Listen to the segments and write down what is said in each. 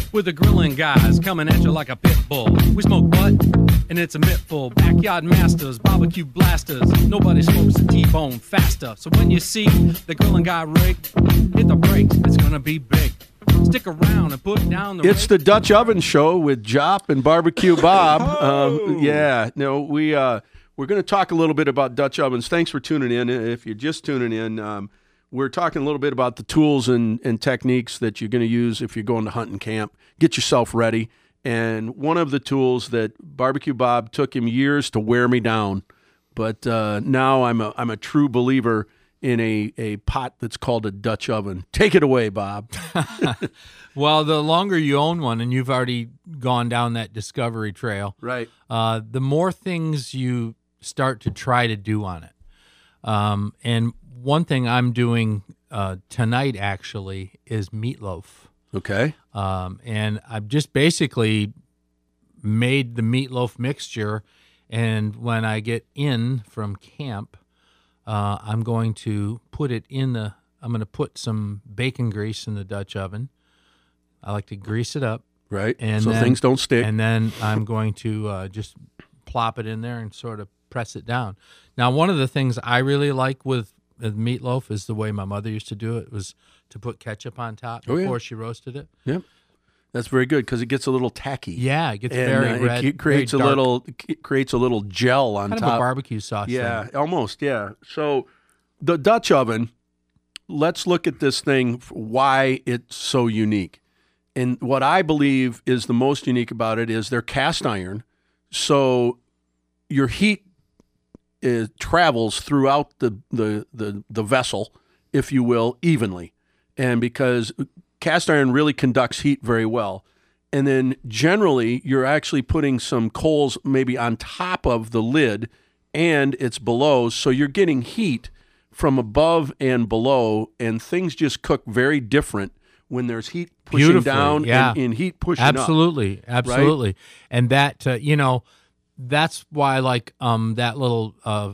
with the grilling guys coming at you like a pit bull. We smoke what? And it's a mittful. Backyard masters, barbecue blasters. Nobody smokes a T-bone faster. So when you see the grilling guy rig, hit the brakes. It's gonna be big. Stick around and put down the. It's the Dutch Oven Show with Jop and Barbecue Bob. We're going to talk a little bit about Dutch ovens. Thanks for tuning in. If you're just tuning in, we're talking a little bit about the tools and techniques that you're going to use if you're going to hunting camp. Get yourself ready. And one of the tools that Barbecue Bob took him years to wear me down, but now I'm a true believer in a pot that's called a Dutch oven. Take it away, Bob. Well, the longer you own one, and you've already gone down that discovery trail, right? The more things you start to try to do on it. And one thing I'm doing tonight actually is meatloaf. Okay. And I've just basically made the meatloaf mixture, and when I get in from camp, I'm going to put it I'm going to put some bacon grease in the Dutch oven. I like to grease it up. Right. And so then, things don't stick. And then I'm going to just plop it in there and sort of press it down. Now, one of the things I really like with meatloaf is the way my mother used to do it, was to put ketchup on top before she roasted it. Yep. That's very good because it gets a little tacky. Yeah, it gets very red. It creates very dark. creates a little gel on kind top. Of a barbecue sauce. Yeah, thing. almost. Yeah. So the Dutch oven. Let's look at this thing. Why it's so unique, and what I believe is the most unique about it is they're cast iron. So your heat travels throughout the vessel, if you will, evenly, and because cast iron really conducts heat very well. And then generally you're actually putting some coals maybe on top of the lid and it's below, so you're getting heat from above and below, and things just cook very different when there's heat pushing down and heat pushing up. Absolutely. Right? And that, that's why I like that little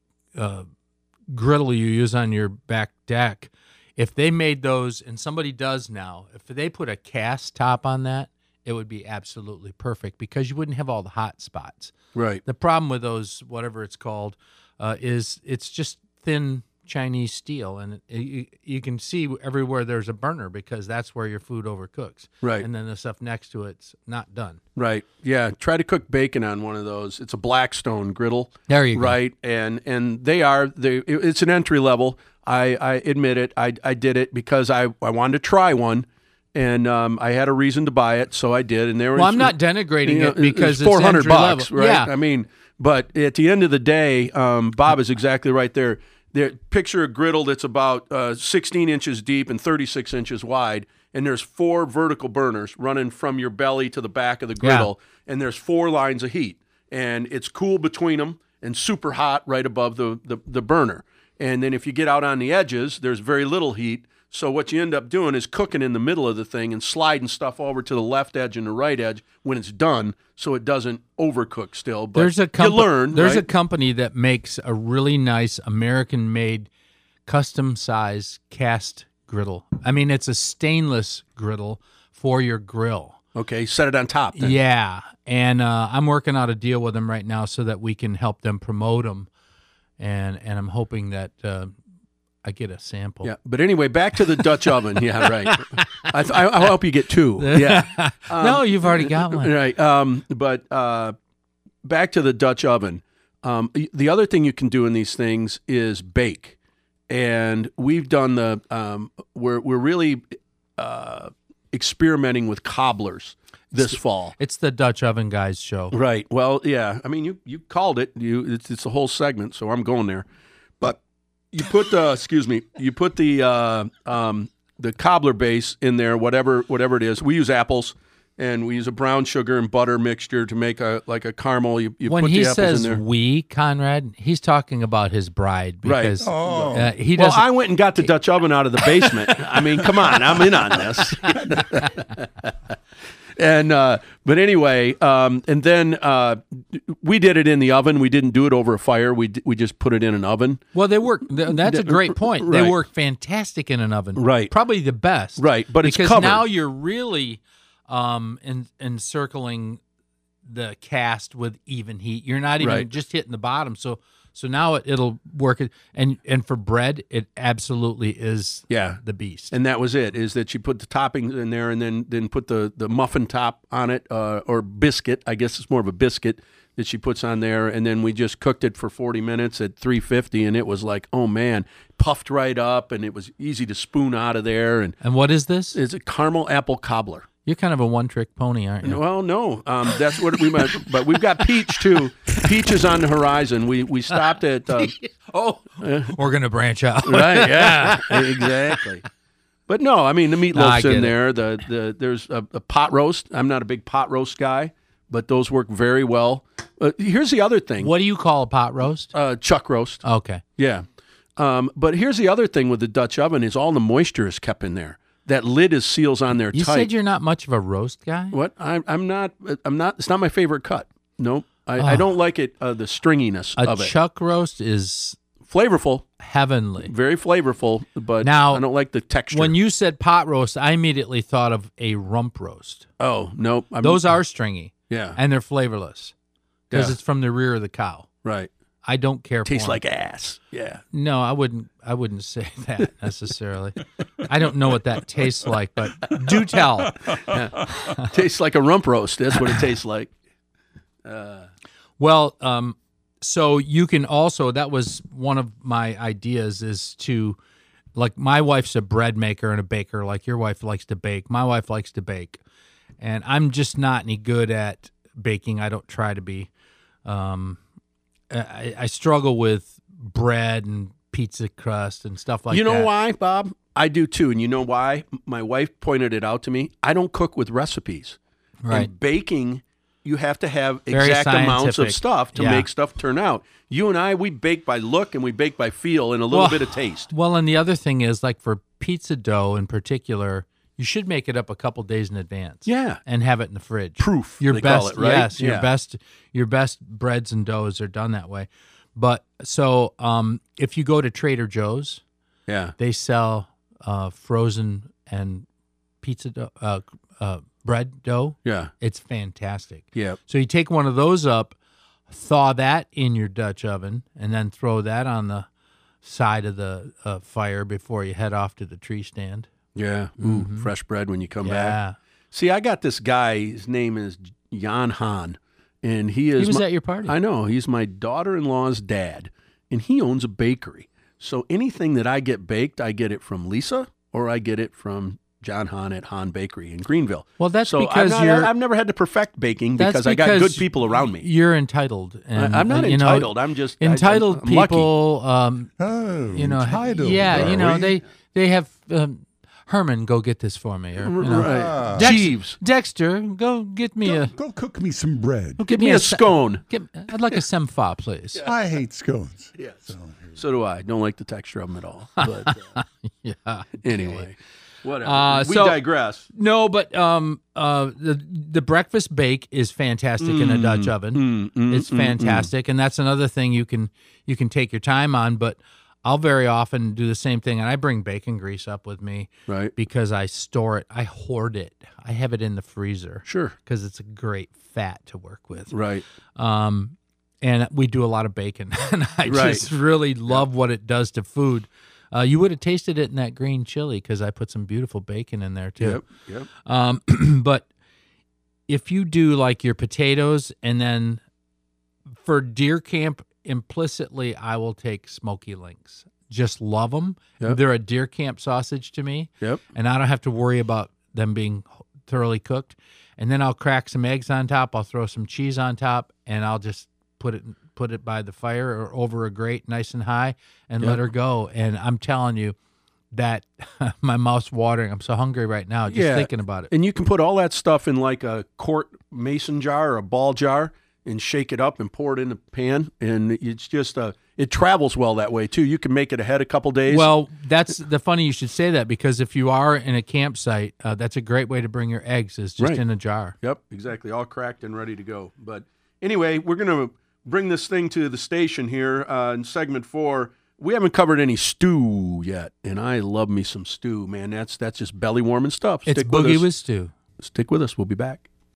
griddle you use on your back deck. If they made those, and somebody does now, if they put a cast top on that, it would be absolutely perfect because you wouldn't have all the hot spots. Right. The problem with those, whatever it's called, is it's just thin Chinese steel, and you can see everywhere there's a burner because that's where your food overcooks. Right. And then the stuff next to it's not done. Right. Yeah. Try to cook bacon on one of those. It's a Blackstone griddle. There you go. Right. And it's an entry level. I admit it. I did it because I wanted to try one, and I had a reason to buy it, so I did. And I'm not denigrating it because it's $400, entry level. right? Yeah. I mean, but at the end of the day, Bob is exactly right there. Picture a griddle that's about 16 inches deep and 36 inches wide, and there's 4 vertical burners running from your belly to the back of the griddle, and there's 4 lines of heat, and it's cool between them and super hot right above the burner. And then if you get out on the edges, there's very little heat. So what you end up doing is cooking in the middle of the thing and sliding stuff over to the left edge and the right edge when it's done, so it doesn't overcook still. But you learn. There's a company that makes a really nice American-made, custom-size cast griddle. I mean, it's a stainless griddle for your grill. Okay, set it on top then. Yeah, and I'm working out a deal with them right now so that we can help them promote them. And I'm hoping that I get a sample. Yeah, but anyway, back to the Dutch oven. Yeah, right. I'll help you get 2. Yeah. No, you've already got one. Right. But back to the Dutch oven. The other thing you can do in these things is bake, and we've done we're really experimenting with cobblers this fall. It's the Dutch Oven Guys show. Right. Well, yeah. I mean, you called it. It's a whole segment, so I'm going there. But you put the cobbler base in there, whatever it is. We use apples, and we use a brown sugar and butter mixture to make a caramel. You when put he the apples says in there. we, Conrad, he's talking about his bride because he Well, doesn't. I went and got the Dutch oven out of the basement. I mean, come on, I'm in on this. And but anyway, and then we did it in the oven. We didn't do it over a fire. We just put it in an oven. Well, they work. That's a great point. Right. They work fantastic in an oven. Right. Probably the best. Right, but it's because covered. now you're really and encircling the cast with even heat. You're not even Right. just hitting the bottom. So now it'll work. And for bread, it absolutely is Yeah. the beast. And that was it, is that she put the toppings in there and then put the muffin top on it, or biscuit. I guess it's more of a biscuit that she puts on there. And then we just cooked it for 40 minutes at 350. And it was like, oh, man, puffed right up. And it was easy to spoon out of there. And And what is this? it's a caramel apple cobbler. You're kind of a one-trick pony, aren't you? Well, no, that's what we meant. But we've got peach, too. Peach is on the horizon. We stopped at... We're going to branch out. Right, yeah, exactly. But no, I mean, the I meatloaf's get in it. there. There's a pot roast. I'm not a big pot roast guy, but those work very well. Here's the other thing. What do you call a pot roast? Chuck roast. Okay. Yeah. But here's the other thing with the Dutch oven is all the moisture is kept in there. That lid is seals on there You tight. said you're not much of a roast guy? What? I'm not. It's not my favorite cut. Nope. I don't like it. The stringiness A of it. chuck roast is Flavorful, heavenly. very flavorful, but Now, I don't like the texture. When you said pot roast, I immediately thought of a rump roast. oh nope. Those are stringy yeah and they're flavorless because Yeah. it's from the rear of the cow. right. I don't care for Tastes 'em. like ass. Yeah. No, I wouldn't say that necessarily. I don't know what that tastes like, but do tell. Tastes like a rump roast. That's what it tastes like. Well, so you can also, that was one of my ideas, is to, like, my wife's a bread maker and a baker, like your wife likes to bake. My wife likes to bake. And I'm just not any good at baking. I don't try to be. I struggle with bread and pizza crust and stuff like that. You know why, Bob? I do too. And you know why? My wife pointed it out to me. I don't cook with recipes. Right. And baking, you have to have Very exact amounts of scientific. stuff to Yeah. make stuff turn out. You and I, we bake by look and we bake by feel and a little bit of taste. Well, and the other thing is, like for pizza dough in particular, you should make it up a couple days in advance. Yeah. And have it in the fridge. Proof, Your they best, call it, right? yes, Yeah. your best breads and doughs are done that way. But so if you go to Trader Joe's, Yeah. they sell frozen and pizza dough, bread dough. Yeah. It's fantastic. Yeah. So you take one of those up, thaw that in your Dutch oven, and then throw that on the side of the fire before you head off to the tree stand. Yeah. Ooh, fresh bread when you come back. Yeah. See, I got this guy. His name is Jan Hahn, and he is. He was my- at your party. I know. He's my daughter-in-law's dad, and he owns a bakery. So anything that I get baked, I get it from Lisa, or I get it from John Hahn at Hahn Bakery in Greenville. Well, that's so because I've never had to perfect baking That's because I got good because people around me. You're entitled. And, I'm not you know, entitled. I'm just entitled I'm lucky. people. Oh, You know, entitled. yeah, you know, are we? they have Herman, go get this for me, or you know, Right. Dex- Jeeves, Dexter, go get me a Go cook me some bread. give me a scone. I'd like a semfa, please. I hate scones. Yes. So do I. Don't like the texture of them at all. But Yeah. anyway, whatever. We so- digress. No, but the breakfast bake is fantastic in a Dutch oven. It's fantastic, and that's another thing you can take your time on. But I'll very often do the same thing, and I bring bacon grease up with me, Right. because I store it, I hoard it, I have it in the freezer, Sure. because it's a great fat to work with. Right. And we do a lot of bacon, and I Right. just really love what it does to food. You would have tasted it in that green chili because I put some beautiful bacon in there too. Yep. But if you do like your potatoes, and then for deer camp, implicitly I will take smoky links. Just love them. Yep. They're a deer camp sausage to me, Yep. and I don't have to worry about them being thoroughly cooked. And then I'll crack some eggs on top. I'll throw some cheese on top, and I'll just put it by the fire or over a grate nice and high and let her go. And I'm telling you that my mouth's watering. I'm so hungry right now just thinking about it. And you can put all that stuff in like a quart mason jar or a ball jar and shake it up and pour it in the pan. And it's just it travels well that way too. You can make it ahead a couple days. Well, that's the funny you should say that, because if you are in a campsite, that's a great way to bring your eggs, is just Right. in a jar. Yep, exactly. All cracked and ready to go. But anyway, we're going to bring this thing to the station here in segment 4. We haven't covered any stew yet, and I love me some stew, man. That's just belly warming stuff. It's Stick with boogie us. with stew. Stick with us. We'll be back.